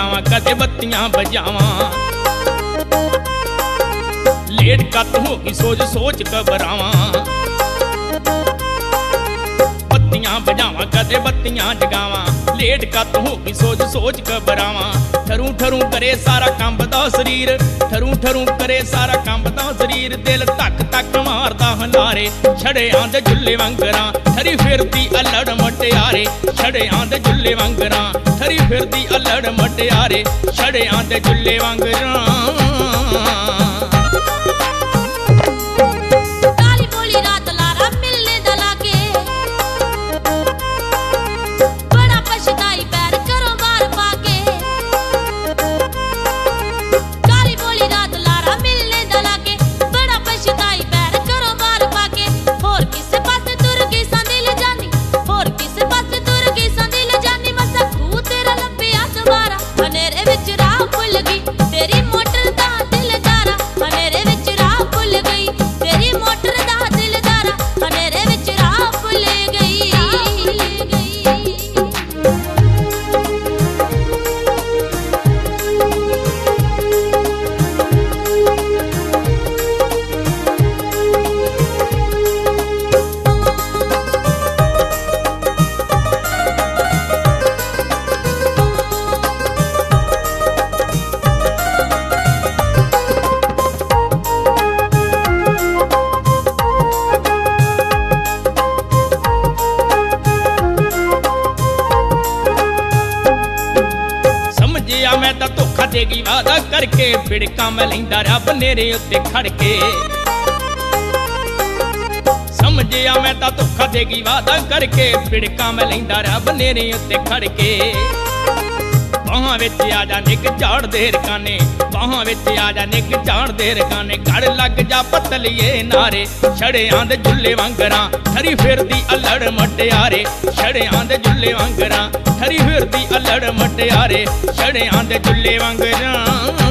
बजावां कदे बत्तियां बजावां। लेट कत होगी सोच सोच घबरावां। बत्तियां बजावां कदे बत्तियां जगावां। लेट कत होगी सोच सोच घबरावां। ठरूं ठरूं करे सारा कंबदा शरीर। ठरूं ठरूं करे सारा कंबदा शरीर। दिल धक धक मारदा हलारे। छड़ियां दे झुल्ले वांगरां ठरी फिरदी अल्लड़ मटियारे। छड़ियां दे झुल्ले वांगरां ठरी फिरदी अल्लड़ मटियारे। छड़ियां दे झुल्ले वांगरां। मैं तां धोखा देगी वादा करके। बिड़का मैं लैंदा रहा बनेरे उत्ते खड़के। समझिया मैं तां धोखा देगी वादा करके। बिड़का मैं लैंदा रहा बनेरे उत्ते खड़के। बाहां विच आ जा निक झाड़ दे रकाने। बाहां विच आ जा निक झाड़ दे रकाने। गड़ लग जा पतलिए नारे। छड़ियां दे झुल्ले वांगरां ठरी फिरदी अल्लड़ मटियारे। छड़ियां दे झुल्ले वांगरां ठरी फिरदी अल्लड़ मटियारे। छड़ियां दे झुल्ले वांगरां।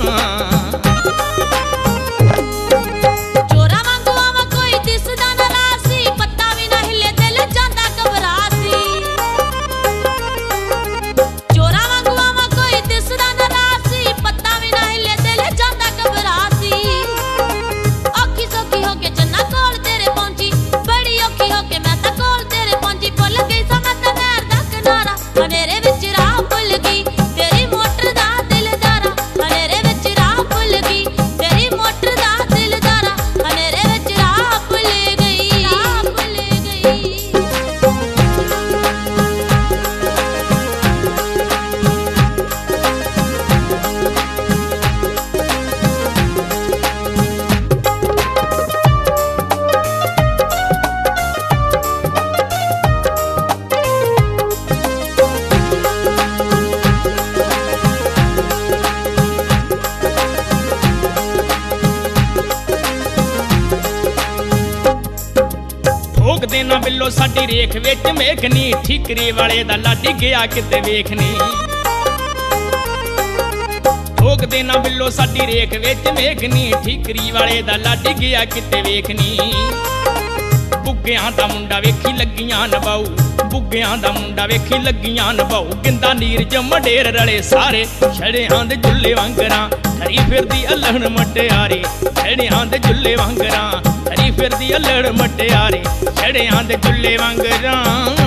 देना बिल्लो साडी रेख विच मेखनी। ठीकरी वाले दा लाडी गया किते वेखनी। ठोक देना बिल्लो साडी रेख विच मेखनी। ठीकरी वाले दा लाडी गया किते वेखनी। बुग्गियां दा मुंडा वेखी लगियां नबाऊ। बुग्गियां दा मुंडा वेखी लगियां नबाऊ। गिंदा नीर च मडेर रले सारे। छड़ियां दे झुल्ले वांगरां ठरी फिरदी अल्लड़ मटियारे। छड़ियां दे झुल्ले वांगरां ठरी फिरदी अल्लड़ मटियारे। छड़ियां दे झुल्ले वांगरां।